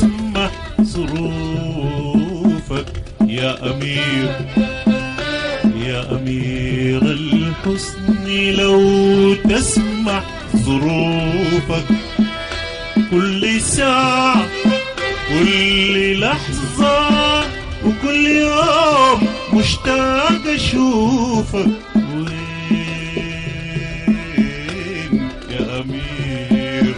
تسمع ظروفك يا أمير، يا أمير الحسن لو تسمع ظروفك. كل ساعة كل لحظة وكل يوم مشتاق أشوفك. وين يا أمير؟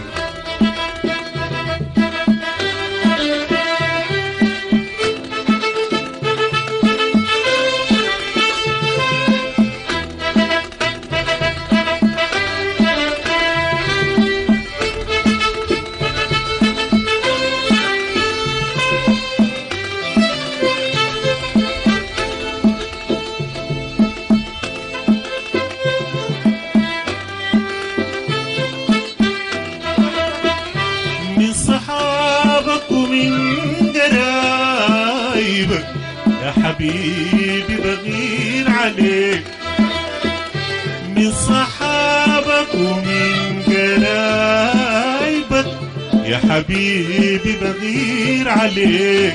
من صحابك ومن قرايبك يا حبيبي بغير عليك. من صحابك ومن قرايبك يا حبيبي بغير عليك.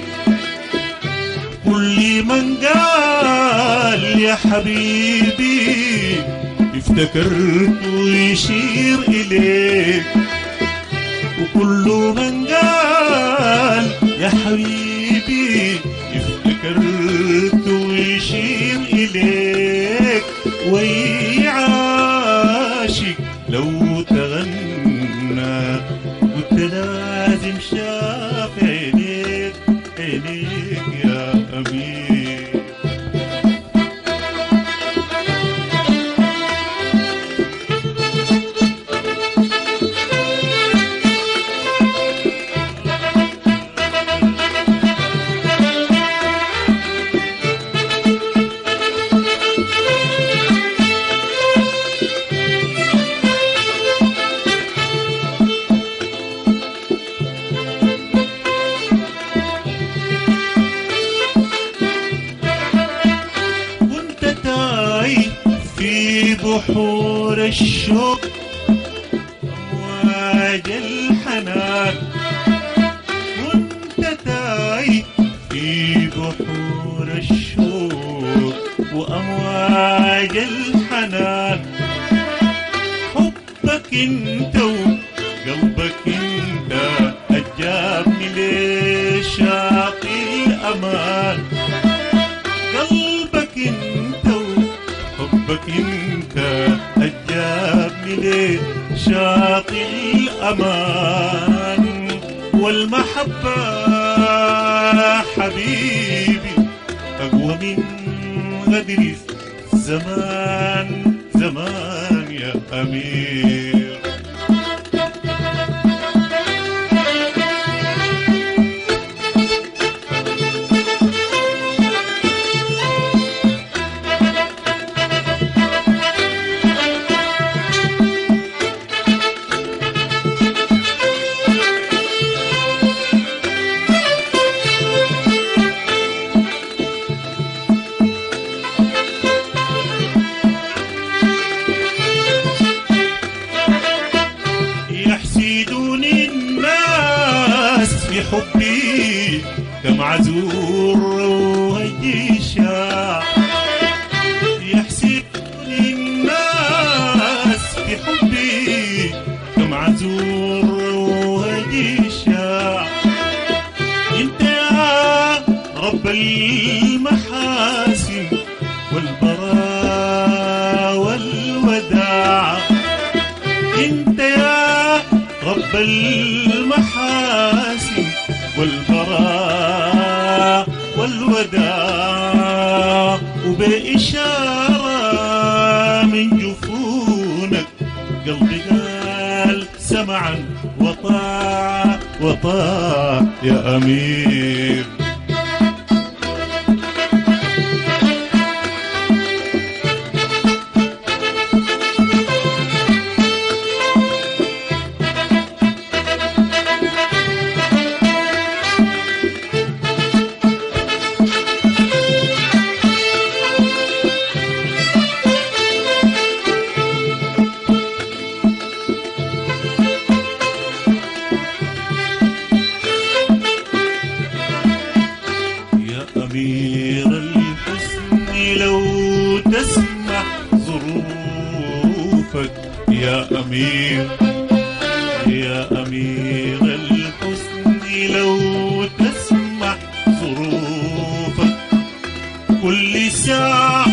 كل من قال يا حبيبي افتكرت ويشير إليك. وكل من قال يا حبيبي افتكرت ويشير إليك. وي عاشق لو تغنى قلت لازم شاف عينيك، عينيك يا أمير. في بحور الشوق أمواج الحنان. وانت تايه في بحور الشوق وأمواج الحنان. حبك انت وقلبك انت أجابني لشاطئ الأمان. قلبك انت حبك انت أجابني لشاطئ الأمان. والمحبة حبيبي أقوى من غدر زمان، زمان يا أمير. يحسدوني الناس في حبي كمعذور وهيشا. يحسدوني الناس في حبي كمعذور وهيشا. انت يا رب المحاسن والبراء والوداع. انت يا رب المحاسن والبراء والوداع. وبإشارة من جفونك قلبي قال سمعا وطاع، وطاع يا أمير. أمير يا أمير الحسن لو تسمع ظروفك كل ساعة